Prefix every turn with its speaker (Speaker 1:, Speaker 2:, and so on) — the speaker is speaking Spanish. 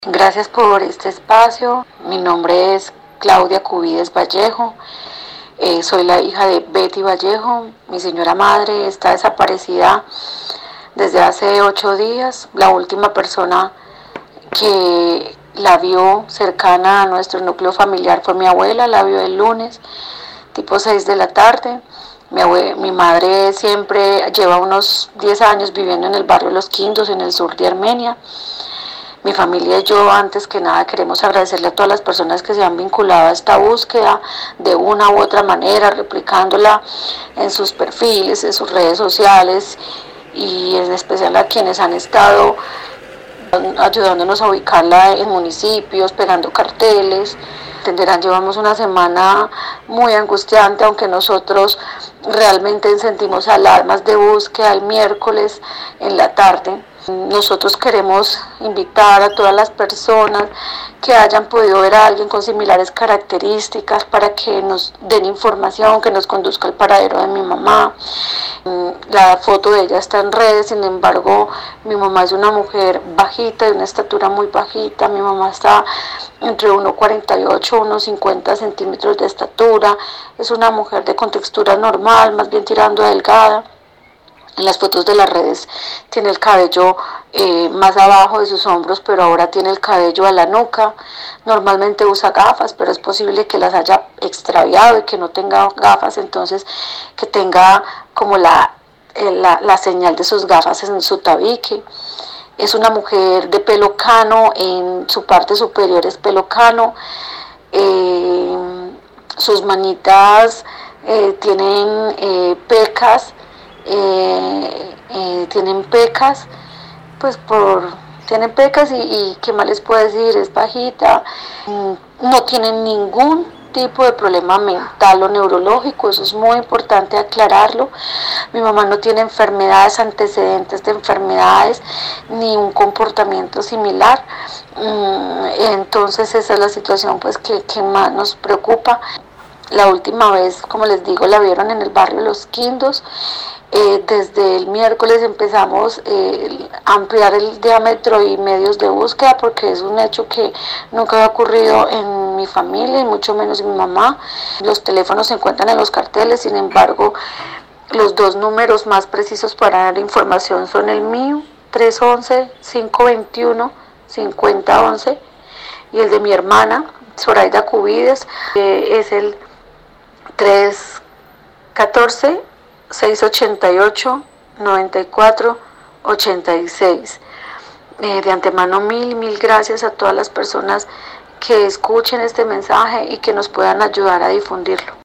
Speaker 1: Gracias por este espacio. Mi nombre es Claudia Cubides Vallejo. Soy la hija de Betty Vallejo. Mi señora madre está desaparecida desde hace 8 días. La última persona que la vio cercana a nuestro núcleo familiar fue mi abuela. La vio el lunes, tipo 6 de la tarde. Mi madre siempre lleva unos 10 años viviendo en el barrio Los Quindos, en el sur de Armenia. Mi familia y yo, antes que nada, queremos agradecerle a todas las personas que se han vinculado a esta búsqueda de una u otra manera, replicándola en sus perfiles, en sus redes sociales, y en especial a quienes han estado ayudándonos a ubicarla en municipios, pegando carteles. Entenderán, llevamos una semana muy angustiante, aunque nosotros realmente sentimos alarmas de búsqueda el miércoles en la tarde. Nosotros queremos invitar a todas las personas que hayan podido ver a alguien con similares características para que nos den información, que nos conduzca al paradero de mi mamá. La foto de ella está en redes, sin embargo, mi mamá es una mujer bajita, de una estatura muy bajita. Mi mamá está entre 1,48 y 1,50 centímetros de estatura. Es una mujer de contextura normal, más bien tirando a delgada. En las fotos de las redes tiene el cabello más abajo de sus hombros, pero ahora tiene el cabello a la nuca. Normalmente usa gafas, pero es posible que las haya extraviado y que no tenga gafas, entonces que tenga como la señal de sus gafas en su tabique. Es una mujer de pelo cano, en su parte superior es pelo cano. Sus manitas tienen pecas. Tienen pecas, tienen pecas y qué más les puedo decir, es bajita, no tienen ningún tipo de problema mental o neurológico, eso es muy importante aclararlo. Mi mamá no tiene enfermedades, antecedentes de enfermedades, ni un comportamiento similar. Entonces esa es la situación pues que más nos preocupa. La última vez, como les digo, la vieron en el barrio Los Quindos. Desde el miércoles empezamos a ampliar el diámetro y medios de búsqueda, porque es un hecho que nunca había ocurrido en mi familia y mucho menos en mi mamá. Los teléfonos se encuentran en los carteles, sin embargo, los dos números más precisos para dar información son el mío, 311-521-5011, y el de mi hermana, Zoraida Cubides, es el 314-688-9486. De antemano, mil gracias a todas las personas que escuchen este mensaje y que nos puedan ayudar a difundirlo.